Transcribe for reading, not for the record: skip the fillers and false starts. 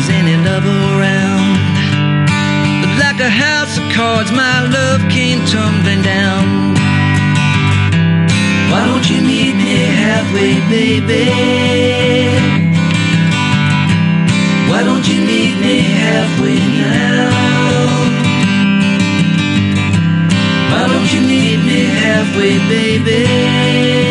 there's any love around. But like a house of cards, my love came tumbling down. Why don't you meet me halfway, baby? Why don't you meet me halfway now? Why don't you meet me halfway, baby?